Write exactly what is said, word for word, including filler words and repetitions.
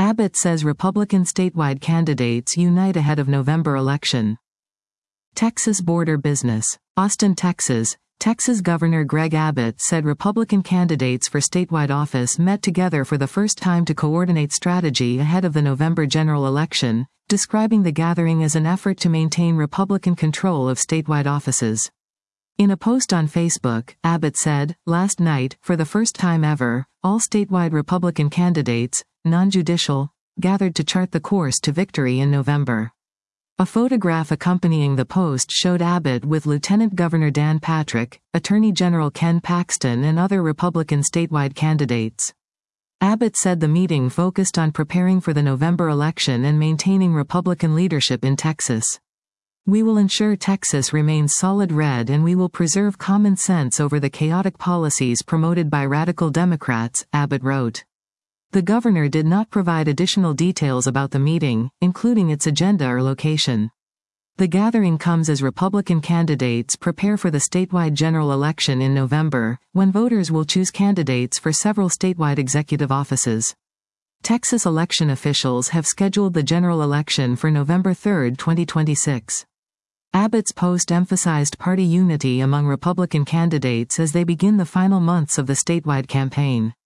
Abbott says Republican statewide candidates unite ahead of November election. Texas border business. Austin, Texas. Texas Governor Greg Abbott said Republican candidates for statewide office met together for the first time to coordinate strategy ahead of the November general election, describing the gathering as an effort to maintain Republican control of statewide offices. In a post on Facebook, Abbott said, "Last night, for the first time ever, all statewide Republican candidates, non-judicial, gathered to chart the course to victory in November." A photograph accompanying the post showed Abbott with Lieutenant Governor Dan Patrick, Attorney General Ken Paxton and other Republican statewide candidates. Abbott said the meeting focused on preparing for the November election and maintaining Republican leadership in Texas. "We will ensure Texas remains solid red and we will preserve common sense over the chaotic policies promoted by radical Democrats," Abbott wrote. The governor did not provide additional details about the meeting, including its agenda or location. The gathering comes as Republican candidates prepare for the statewide general election in November, when voters will choose candidates for several statewide executive offices. Texas election officials have scheduled the general election for November third, twenty twenty-six. Abbott's post emphasized party unity among Republican candidates as they begin the final months of the statewide campaign.